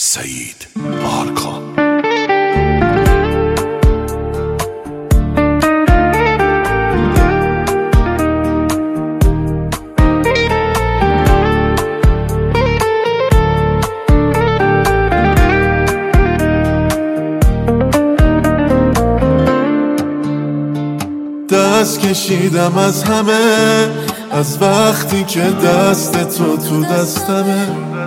سعید آرکان. دست کشیدم از همه، از وقتی که دست تو دستمه.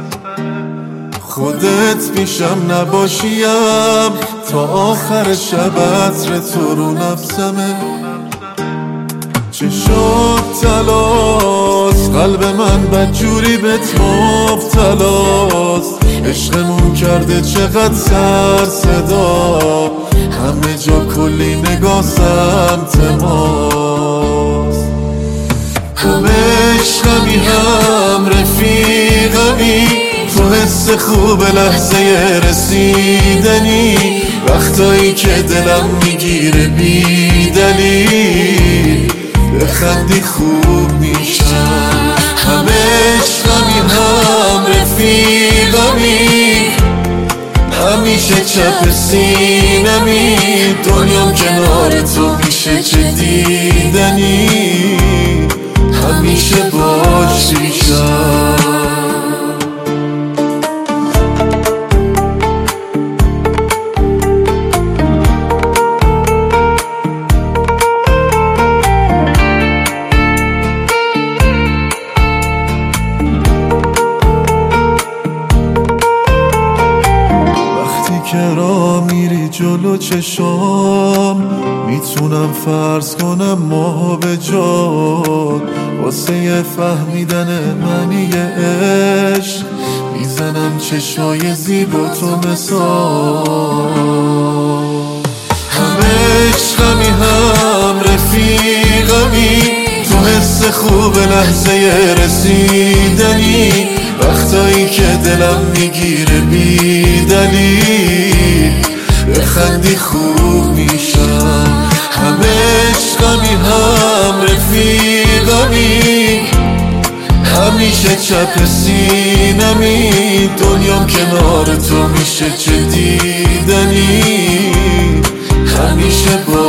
خودت پیشم نباشیم تا آخر شب عطر تو رو نفسمه. چشات تلاست، قلب من بدجوری بهت مبتلاست. عشقمون کرده چقدر سر صدا، همه جا کلی نگاه سمت ماست. هم عشقمی هم رفیقمی، تو حس خوب لحظه رسیدنی. وقتایی که دلم میگیره بی دلیل، بخندی خوب میشم. هم عشقمی هم رفیقمی، همیشه چپ سینمی. دنیام کنار تو میشه چه دیدنی، همیشه باش میشم. که را میری جلو چشام، میتونم فرض کنم ما به جاد. واسه فهمیدن معنی عشق، میزنم چشای زیبا تو مثال. هم عشقمی هم رفیقمی، تو حس خوب لحظه رسیدنی. وقتایی که دلم میگیره بی دلیل، بخندی خوب میشم. هم عشقمی هم رفیقمی، همیشه چپ سینمی. دنیام کنار تو میشه چه دیدنی، همیشه با